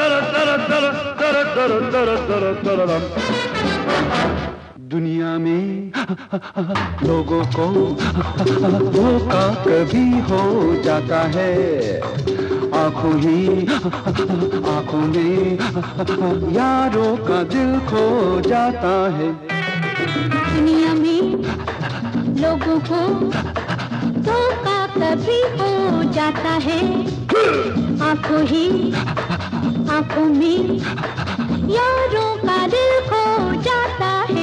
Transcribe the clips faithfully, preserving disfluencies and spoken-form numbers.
दुनिया में लोगों को धोखा कभी हो जाता है, आंखों ही आंखों में यारों का दिल खो जाता है। दुनिया में लोगों को धोखा कभी हो जाता है, आंखों ही आंखों में यारों का दिल खो जाता है।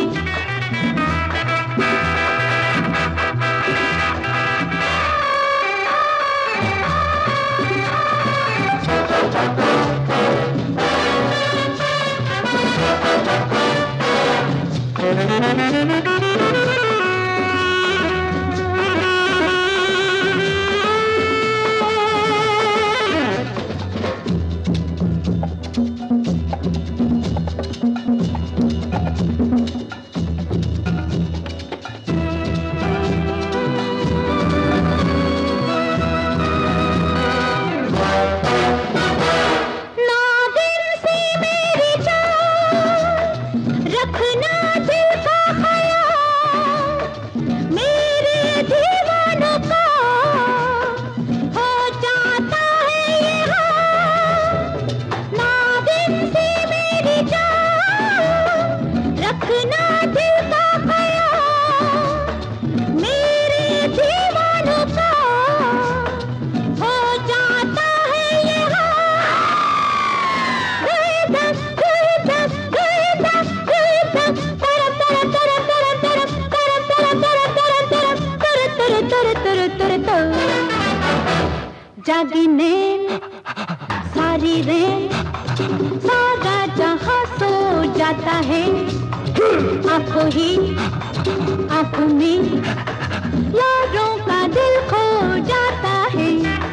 जागी नींद सारी रेत सारा जहां सो जाता है, आंखों ही आंखों में यारों का दिल खो जाता है।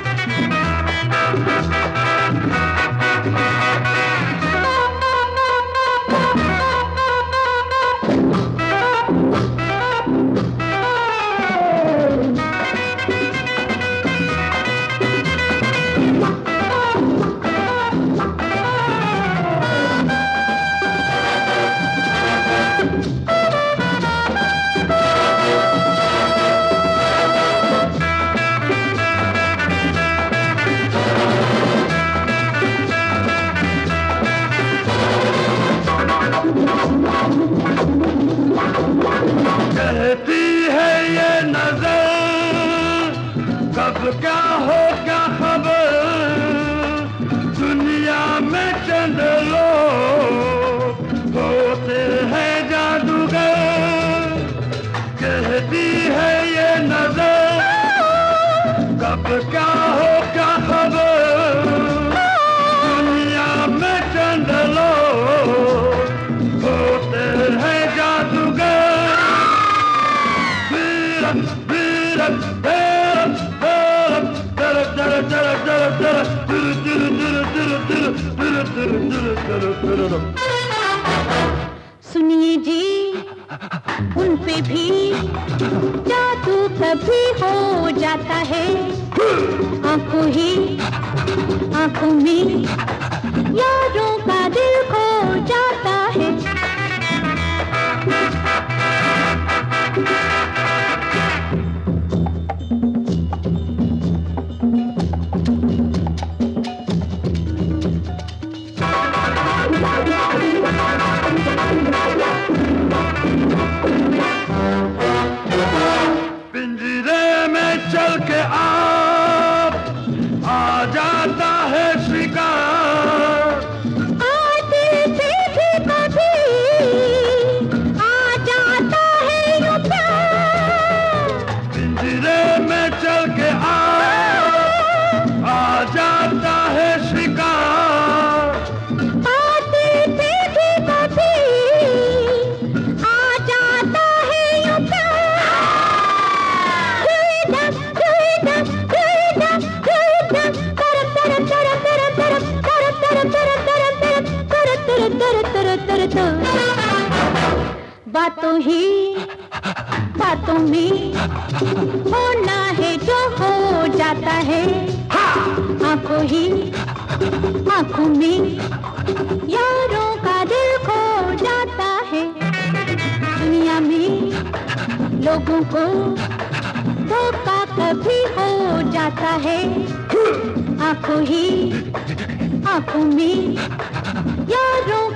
कहती है ये नजर कब क्या हो क्या खबर, दुनिया में चंद लोग होते हैं जादूगर। कहती है ये नजर कब क्या हो क्या खबर, दुनिया में चंद लोग होते हैं जादूगर। सुनिए जी उन पे भी जादू कभी हो जाता है, आंखों ही आंखों में यारों का दिल खो जाता है। पिंजरे में चल के आप आ जाता है शिकार, आते थे भी कभी आ जाता है यूं प्यार। पिंजरे में चल के आप आ जाता है शिकार, आते थे भी कभी आ जाता है यूं प्यार। बातों ही बातों में होना है जो हो जाता है, आंखों ही आंखों में लोगों को धोखा कभी हो जाता है, आंखों ही आंखों में यारों